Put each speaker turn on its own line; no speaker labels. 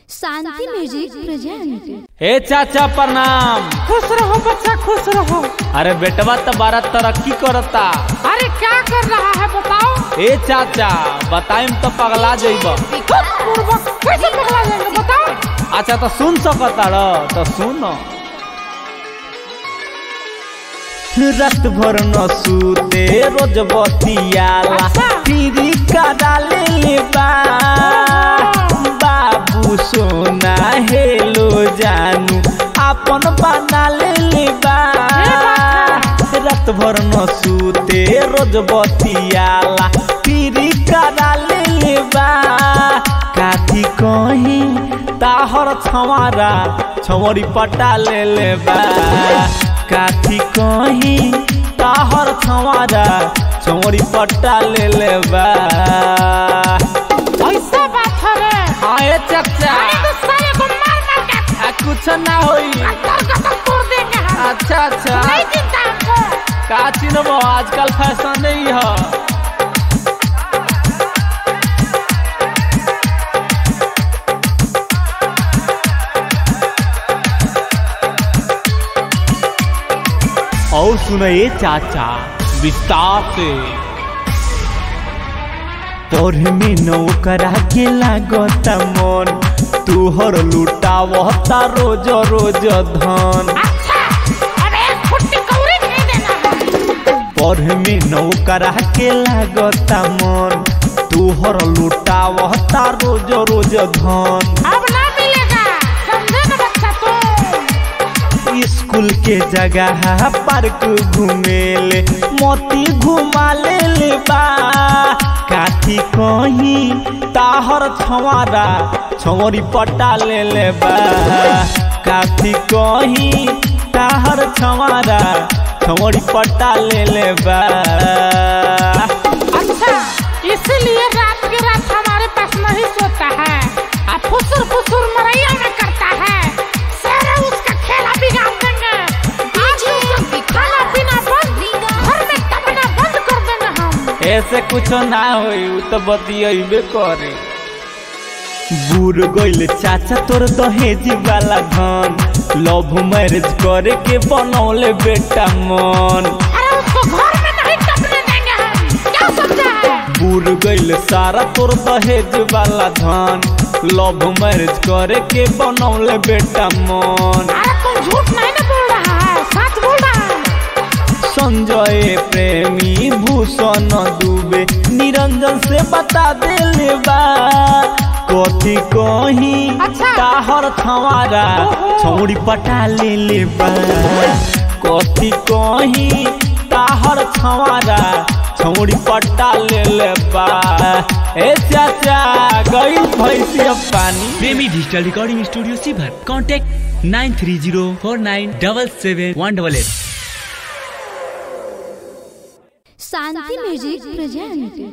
शांति music present.
ए चाचा प्रणाम।
खुश रहो बच्चा, खुश रहो।
अरे बेटवा तो बारा तरक्की करता।
अरे क्या कर रहा है बताओ।
ए चाचा बताइम तो पगला जइबा।
कैसे पगला जाएंगे बताओ।
अच्छा तो सुन सकता रह तो सुन। रात भर न सूते रोज बतियाला पीरी का डाले ले बाबू सोना हेलो जानू अपन बना ले रात भर न सूते रोज बतियाला पीरी का डाले ले काठी कहीं ताहर छवारा छवरी पटा ले काठी कहीं ताहर छवारा छवरी पटा ले
ऐसा बात है रे।
आए चचा
तो साले को मार मार के
कुछ ना होई।
अंदर तोड़ देंगे हम।
अच्छा अच्छा
नहीं चिंता हमको।
का चिन्ह आजकल फैशन नहीं है। और सुनिए चाचा विस्तार से। तोरे में नौकरा के लागता मन तुहर लुटावता रोज रोज धन।
अच्छा अबे फुट्टी कौड़ी नहीं देना।
तोरे में नौकरा के लागता मन तुहर लुटावता रोज रोज धन।
अब ना मिलेगा समझे ना बच्चा तू।
स्कूल के जगह पार्क घूमेले मोती घुमा ले बा काठी कहीं ताहर छवारा छवरी पटा ले बा काठी कहीं ताहर छवारा छवरी पटा ले बा।
अच्छा इसलिए रात के रात हमारे पास नहीं सोता है। अब फुसुर फुसुर मरैया में करता है। सारे उसका खेला बिगाड़ देंगे। आज उसका खाना पीना बंद, घर में टपना बंद कर देंगे हम।
ऐसे कुछ ना होई उ तो बतियबे करे। बूढ़ गइल चाचा तोर दहेज वाला धन लव मैरिज करे के बनौले बेटा मन।
अरे उसको घर में नहीं टपने देंगे हम। क्या समझा है।
बूढ़ गइल सारा तोर दहेज वाला धन लव मैरिज करे के बनौले बेटा मन।
अरे तुम झूठ नहीं ना बोल रहा है, सच बोल रहा है।
संजय प्रेमी भूषण दुबे निरंजन से बता दे बा कथी कहीं
अच्छा।
ताहर छवारा छौड़ी पटा ले बा कथी कहीं ताहर छवारा छौड़ी पटा ले बा। ए चाचा गई भैंसिया पानी।
Premi digital recording studio Shivar. Contact 9304977188।
Shanti music present.